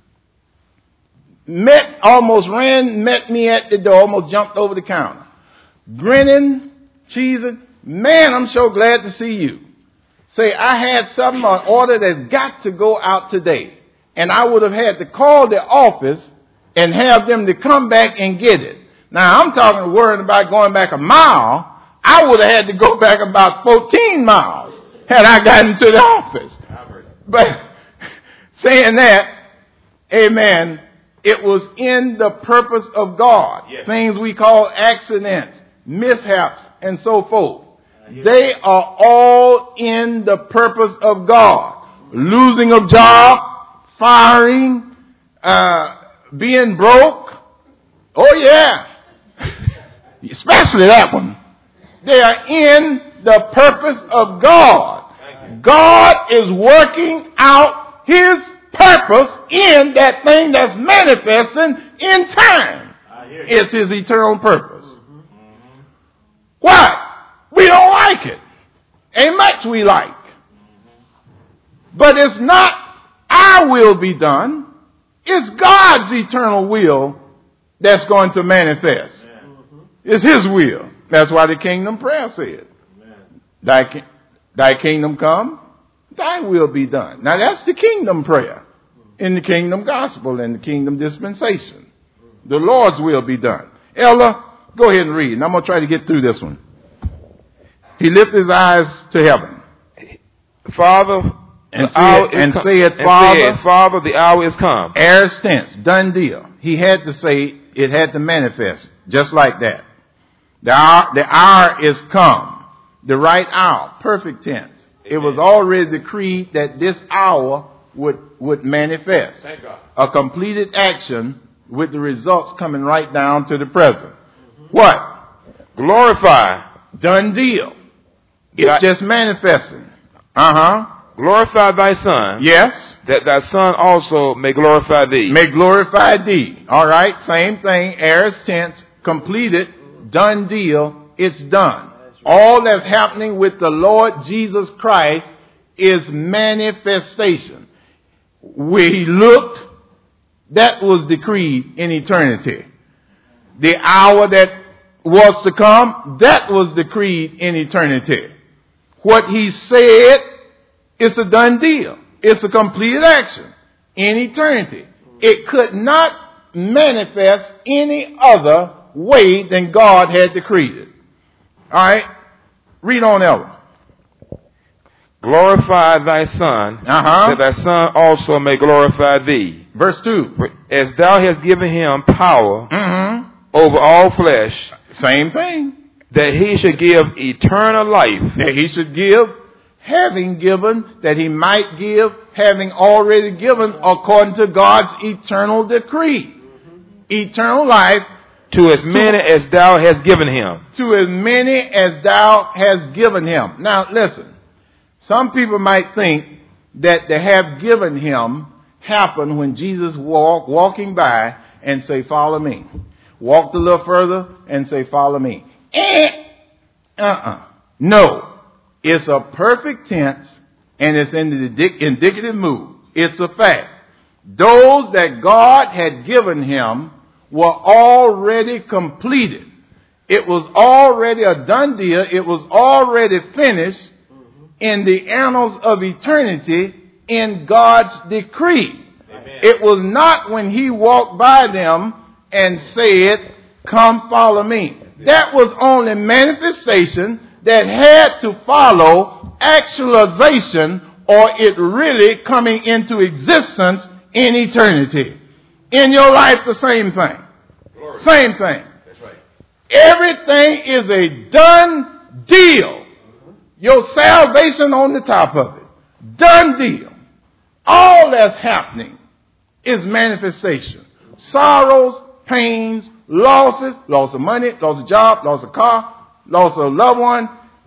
met, almost ran, met me at the door, almost jumped over the counter. Grinning, cheesing. Man, I'm so glad to see you. Say, I had something on order that's got to go out today. And I would have had to call the office and have them to come back and get it. Now, I'm talking worrying about going back a mile. I would have had to go back about fourteen miles had I gotten to the office. But saying that, amen, it was in the purpose of God. Yes. Things we call accidents, mishaps, and so forth. They are all in the purpose of God. Losing a job, firing, uh, being broke. Oh yeah. Especially that one. They are in the purpose of God. God is working out His purpose in that thing that's manifesting in time. It's His eternal purpose. Mm-hmm. Why? We don't like it. Ain't much we like. But it's not our will be done. It's God's eternal will that's going to manifest. It's His will. That's why the kingdom prayer said, thy, thy kingdom come, thy will be done. Now that's the kingdom prayer in the kingdom gospel and the kingdom dispensation. The Lord's will be done. Ella, go ahead and read. And I'm going to try to get through this one. He lifted his eyes to heaven. Father, and said, and com- said, and Father, said, Father, the hour is come. Aorist tense, done deal. He had to say, it had to manifest, just like that. The hour, the hour is come. The right hour, perfect tense. It was already decreed that this hour would, would manifest. Thank God. A completed action with the results coming right down to the present. Mm-hmm. What? Glorify. Done deal. It's Thy, just manifesting. Uh-huh. Glorify thy Son. Yes. That thy Son also may glorify thee. May glorify thee. All right. Same thing. Aorist tense. Completed. Done deal. It's done. All that's happening with the Lord Jesus Christ is manifestation. Where He looked, that was decreed in eternity. The hour that was to come, that was decreed in eternity. What He said, it's a done deal. It's a completed action in eternity. It could not manifest any other way than God had decreed it. All right? Read on, Ella. Glorify thy Son, uh-huh. that thy Son also may glorify thee. Verse two. As thou hast given him power mm-hmm. over all flesh. Same thing. That he should give eternal life. That he should give, having given, that he might give, having already given, according to God's eternal decree. Mm-hmm. Eternal life. To as many to, as thou hast given him. To as many as thou hast given him. Now listen. Some people might think that the have given him happened when Jesus walked, walking by and say, follow me. Walked a little further and say, follow me. Eh, uh-uh. No. It's a perfect tense and it's in the indicative mood. It's a fact. Those that God had given him were already completed. It was already a done deal. It was already finished in the annals of eternity in God's decree. Amen. It was not when He walked by them and said, come follow me. That was only manifestation that had to follow actualization or it really coming into existence in eternity. In your life, the same thing. Glory. Same thing. That's right. Everything is a done deal. Your salvation on the top of it. Done deal. All that's happening is manifestation. Sorrows, pains, losses, loss of money, loss of job, loss of car, loss of a loved one.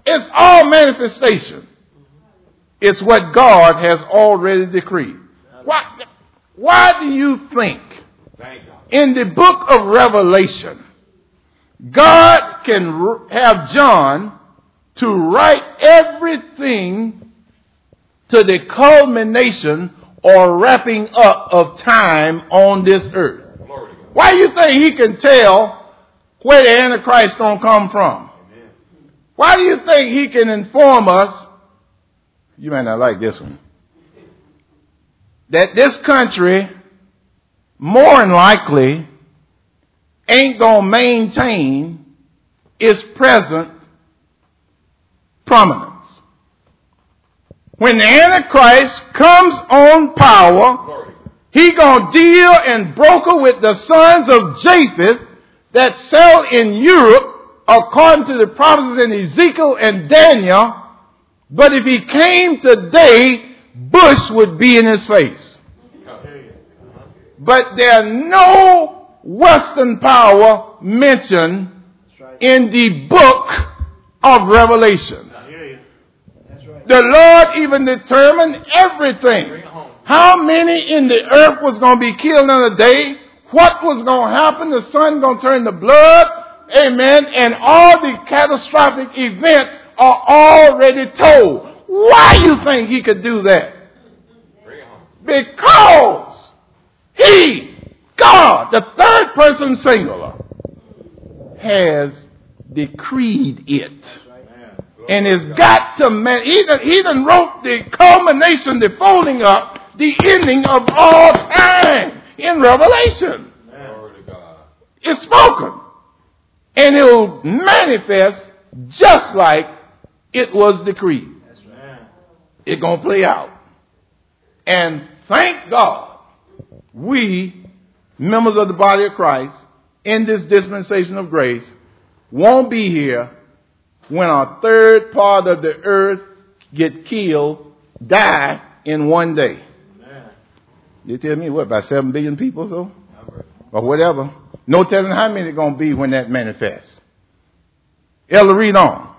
It's all manifestation. It's what God has already decreed. Why, why do you think in the book of Revelation, God can have John to write everything to the culmination or wrapping up of time on this earth? Why do you think he can tell where the Antichrist is going to come from? Why do you think he can inform us, you may not like this one, that this country more than likely ain't going to maintain its present prominence? When the Antichrist comes on power, he going to deal and broker with the sons of Japheth that sell in Europe according to the prophecies in Ezekiel and Daniel. But if he came today, Bush would be in his face. But there's no Western power mentioned in the book of Revelation. The Lord even determined everything. How many in the earth was going to be killed in a day? What was going to happen? The sun going to turn to blood. Amen. And all the catastrophic events are already told. Why you think he could do that? Because he, God, the third person singular, has decreed it. And it's got to, man, he done, he done wrote the culmination, the folding up, the ending of all time in Revelation. It's spoken. And it will manifest just like it was decreed. It's going to play out. And thank God, we, members of the body of Christ, in this dispensation of grace, won't be here when a third part of the earth get killed, die in one day. Amen. You tell me what, about seven billion people or so? Or whatever. No telling how many going to be when that manifests. Ella, read on.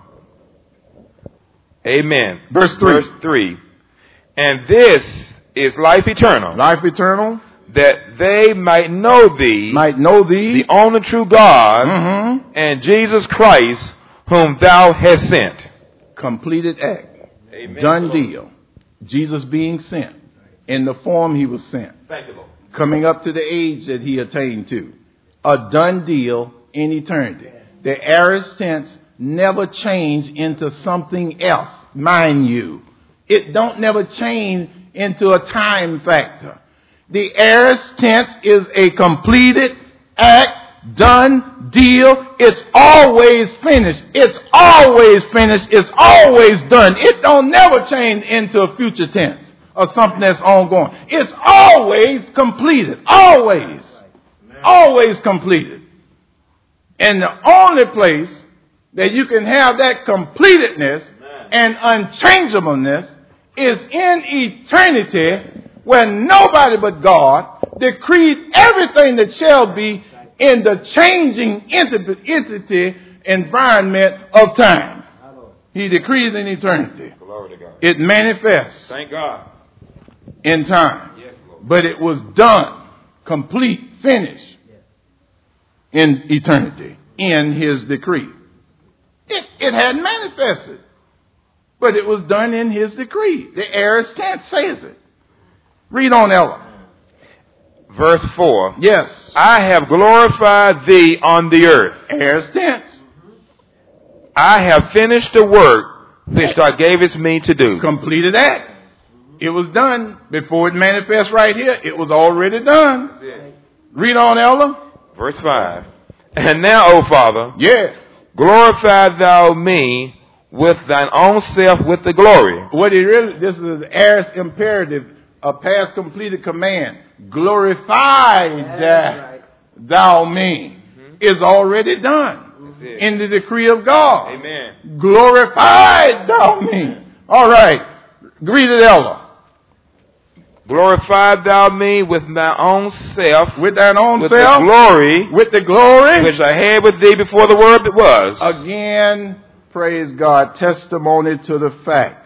Amen. Verse three. Verse three. And this is life eternal. Life eternal. That they might know thee. Might know thee. The only true God. Mm-hmm. And Jesus Christ, whom thou hast sent. Completed act. Amen. Done deal. Jesus being sent in the form he was sent. Thank you, Lord. Coming up to the age that he attained to. A done deal in eternity. The aorist tense never change into something else, mind you. It don't never change into a time factor. The aorist tense is a completed act, done, deal. It's always finished. It's always finished. It's always done. It don't never change into a future tense or something that's ongoing. It's always completed. Always. Always completed. And the only place that you can have that completedness and unchangeableness is in eternity, where nobody but God decreed everything that shall be in the changing entity environment of time. He decrees in eternity. Glory to God. It manifests. Thank God. In time. Yes, Lord. But it was done, complete, finished in eternity, in his decree. It, it hadn't manifested, but it was done in his decree. The aorist tense says it. Read on, Ella. Verse four. Yes. I have glorified thee on the earth. Aorist tense. I have finished the work which thou gavest me to do. Completed act. It was done before it manifests right here. It was already done. Read on, Ella. Verse five. And now, O Father, yeah, glorify thou me with thine own self with the glory. What he really, this is an aorist imperative, a past completed command. Glorify right. thou me mm-hmm. is already done in the decree of God. Amen. Glorify thou me. All right. Read it, Ella. Glorify thou me with thy own self. With thine own with self. The glory. With the glory. Which I had with thee before the world was. Again, praise God, testimony to the fact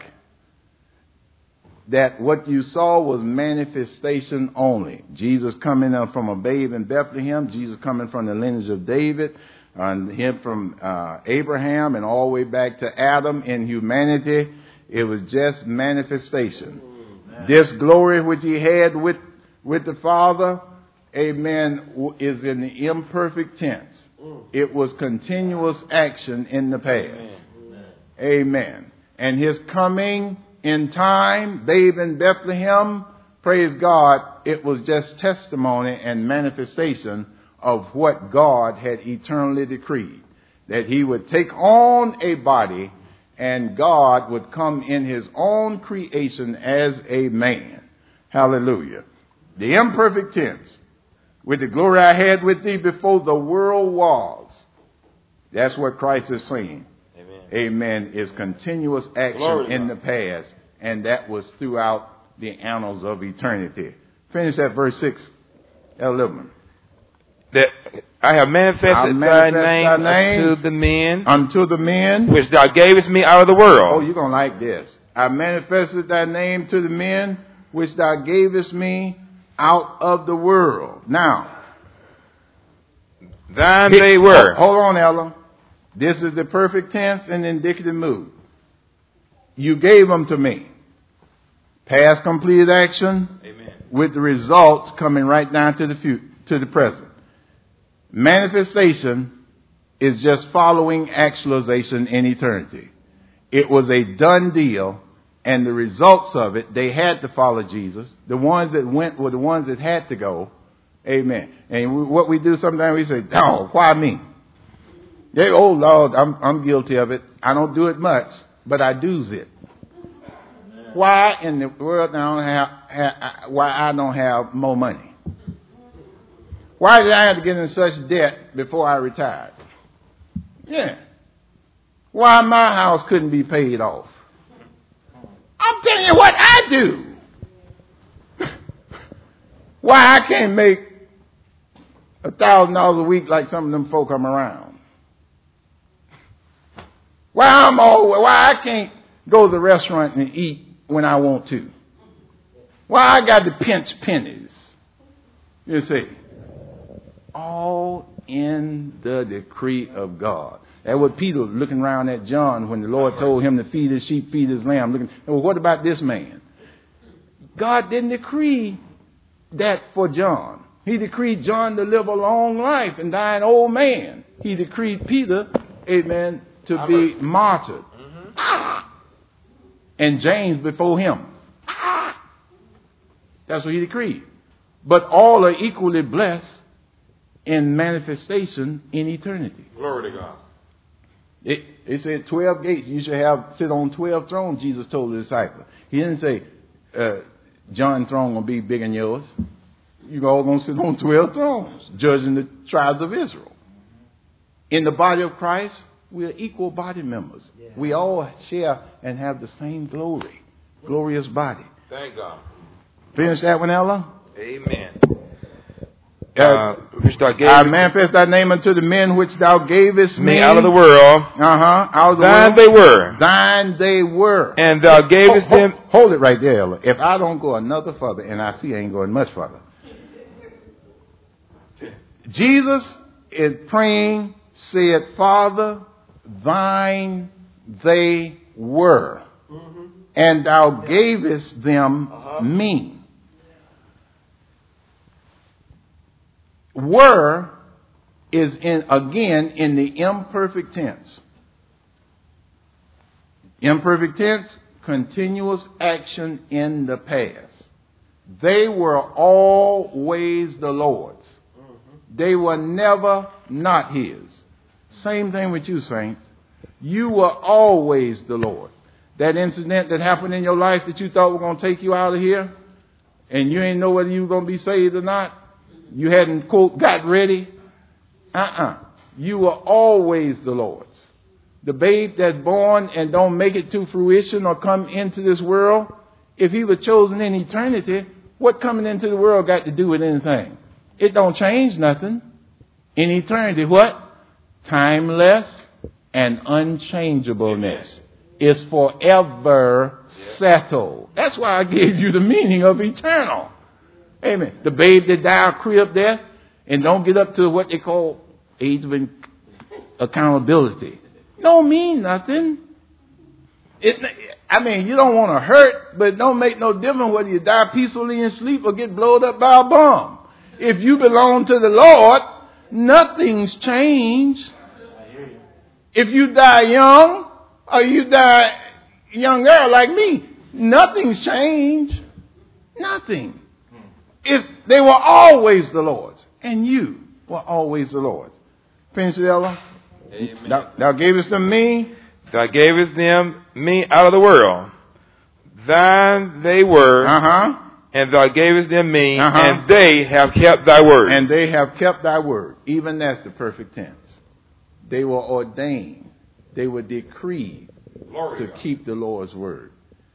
that what you saw was manifestation only. Jesus coming up from a babe in Bethlehem, Jesus coming from the lineage of David, and him from uh, Abraham and all the way back to Adam in humanity. It was just manifestation. Amen. This glory which he had with, with the Father, amen, is in the imperfect tense. It was continuous action in the past. Amen. Amen. And his coming in time, babe in Bethlehem, praise God, it was just testimony and manifestation of what God had eternally decreed. That he would take on a body and God would come in his own creation as a man. Hallelujah. The imperfect tense. With the glory I had with thee before the world was. That's what Christ is saying. Amen. Amen. Is continuous action in the past. And that was throughout the annals of eternity. Finish that verse six, eleven. That I have manifested thy name, thy name unto the men. Unto the men. Which thou gavest me out of the world. Oh, you're going to like this. I manifested thy name to the men which thou gavest me out of the world. Now, thine they were. Hold on, Ella. This is the perfect tense and indicative mood. You gave them to me. Past completed action. Amen. With the results coming right down to the future, to the present. Manifestation is just following actualization in eternity. It was a done deal, and the results of it, they had to follow Jesus. The ones that went were the ones that had to go. Amen. And we, what we do sometimes, we say, "Oh, why me?" They, "Oh Lord, I'm I'm guilty of it. I don't do it much, but I do's it." Why in the world I don't have, have why I don't have more money? Why did I have to get in such debt before I retired? Yeah. Why my house couldn't be paid off? I'm telling you what I do. Why I can't make a thousand dollars a week like some of them folk come around. Why I'm always, why I can't go to the restaurant and eat when I want to. Why I got to pinch pennies. You see. All in the decree of God. That's what Peter looking around at John when the Lord told him to feed his sheep, feed his lamb. Looking, well, what about this man? God didn't decree that for John. He decreed John to live a long life and die an old man. He decreed Peter, amen, to be martyred. Mm-hmm. And James before him. That's what he decreed. But all are equally blessed in manifestation in eternity. Glory to God. It, it said twelve gates. You should have sit on twelve thrones, Jesus told the disciples. He didn't say, uh, John's throne will be bigger than yours. You're all going to sit on twelve thrones, judging the tribes of Israel. In the body of Christ, we are equal body members. Yeah. We all share and have the same glory. Glorious body. Thank God. Finish that one, Ella? Amen. Uh, which thou gavest I manifest thy name unto the men which thou gavest me, me out of the world. Uh-huh. Out of the Thine world. they were. Thine they were. And thou gavest hold, them. Hold, hold it right there, Ella. If I don't go another further, and I see I ain't going much further. Jesus is praying, said, Father, thine they were. Mm-hmm. And thou gavest them uh-huh. me. Were is in again in the imperfect tense. Imperfect tense, continuous action in the past. They were always the Lord's. Mm-hmm. They were never not his. Same thing with you, saints. You were always the Lord. That incident that happened in your life that you thought were going to take you out of here, and you ain't know whether you were going to be saved or not. You hadn't, quote, got ready. Uh-uh. You were always the Lord's. The babe that's born and don't make it to fruition or come into this world, if he was chosen in eternity, what coming into the world got to do with anything? It don't change nothing. In eternity, what? Timeless, and unchangeableness. It's forever settled. That's why I gave you the meaning of eternal. Amen. The babe that died crib death and don't get up to what they call age of accountability. Don't mean nothing. It, I mean, you don't want to hurt, but it don't make no difference whether you die peacefully in sleep or get blown up by a bomb. If you belong to the Lord, nothing's changed. If you die young or you die young girl like me, nothing's changed. Nothing. It's, they were always the Lord's, and you were always the Lord's. Finish it, Ella. Amen. Thou, thou gavest them me. Thou gavest them me out of the world. Thine they were, Uh-huh. and thou gavest them me, Uh-huh. and they have kept thy word. And they have kept thy word. Even that's the perfect tense. They were ordained. They were decreed Glory to God. keep the Lord's word.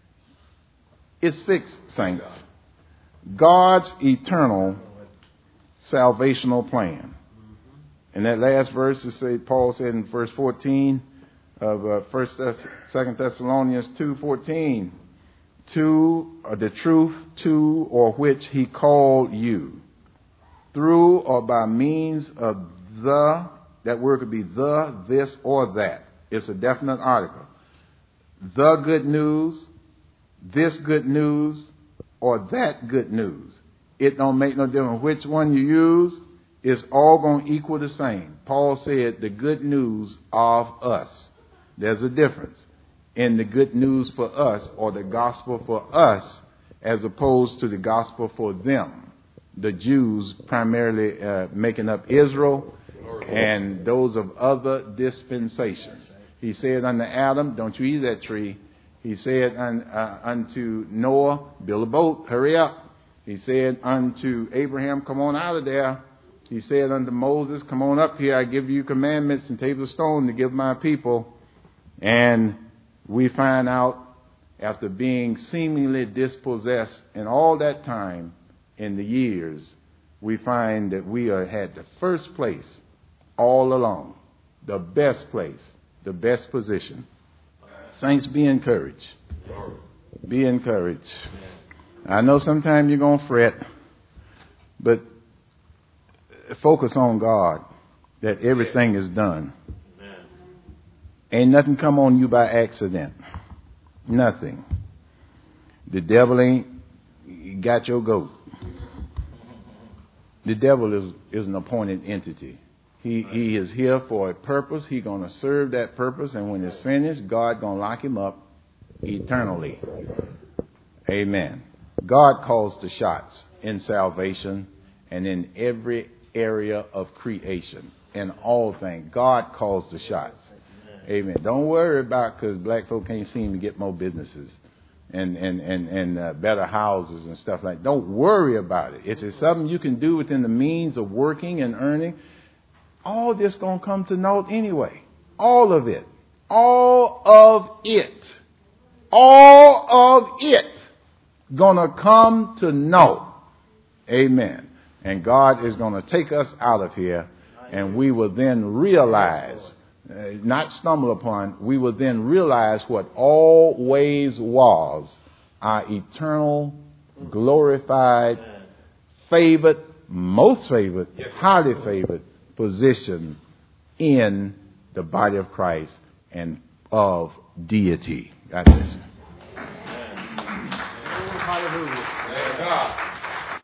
It's fixed, saints. God's eternal salvational plan. In that last verse, it say, Paul said in verse fourteen of uh, First Thess- Second Thessalonians two fourteen, to uh, the truth to or which he called you, through or by means of the, that word could be the, this, or that. It's a definite article. The good news, this good news, or that good news. It don't make no difference which one you use. It's all going to equal the same. Paul said the good news of us. There's a difference in the good news for us or the gospel for us as opposed to the gospel for them. The Jews primarily uh, making up Israel and those of other dispensations. He said unto Adam, don't you eat that tree. He said un, uh, unto Noah, build a boat, hurry up. He said unto Abraham, come on out of there. He said unto Moses, come on up here, I give you commandments and table of stone to give my people. And we find out after being seemingly dispossessed in all that time in the years, we find that we are had the first place all along, the best place, the best position. Saints, be encouraged. Be encouraged. I know sometimes you're going to fret, but focus on God, that everything is done. Ain't nothing come on you by accident. Nothing. The devil ain't got your goat. The devil is, is an appointed entity. He he is here for a purpose. He's going to serve that purpose, and when it's finished, God going to lock him up eternally. Amen. God calls the shots in salvation and in every area of creation. In all things, God calls the shots. Amen. Don't worry about because black folk can't seem to get more businesses and and and and uh, better houses and stuff like that. Don't worry about it. If it's something you can do within the means of working and earning, all this gonna come to naught anyway. All of it. All of it. All of it gonna come to naught. Amen. And God is gonna take us out of here, and we will then realize, uh, not stumble upon, we will then realize what always was our eternal, glorified, favored, most favored, highly favored position in the body of Christ and of deity. God bless you. Hallelujah.